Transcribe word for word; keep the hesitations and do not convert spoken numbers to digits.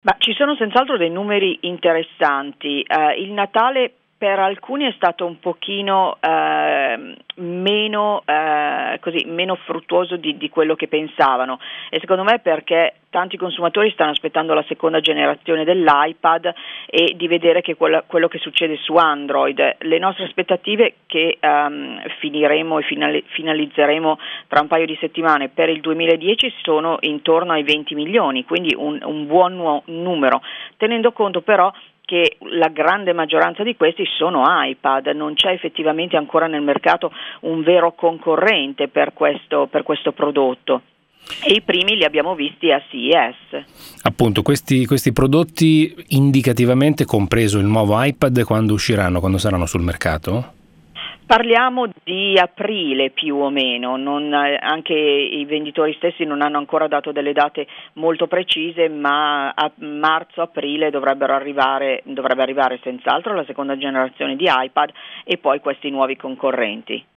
Ma ci sono senz'altro dei numeri interessanti. Eh, il Natale per alcuni è stato un pochino eh, meno, eh, così, meno fruttuoso di, di quello che pensavano, e secondo me perché tanti consumatori stanno aspettando la seconda generazione dell'iPad e di vedere che quello, quello che succede su Android. Le nostre aspettative che um, finiremo e finali- finalizzeremo tra un paio di settimane per il duemiladieci sono intorno ai venti milioni, quindi un, un buon nu- numero, tenendo conto però che la grande maggioranza di questi sono iPad, non c'è effettivamente ancora nel mercato un vero concorrente per questo, per questo prodotto. E i primi li abbiamo visti a C E S. Appunto, questi, questi prodotti indicativamente, compreso il nuovo iPad, quando usciranno, quando saranno sul mercato? Parliamo di aprile più o meno, non, anche i venditori stessi non hanno ancora dato delle date molto precise, ma a marzo-aprile dovrebbero arrivare, dovrebbe arrivare senz'altro la seconda generazione di iPad e poi questi nuovi concorrenti.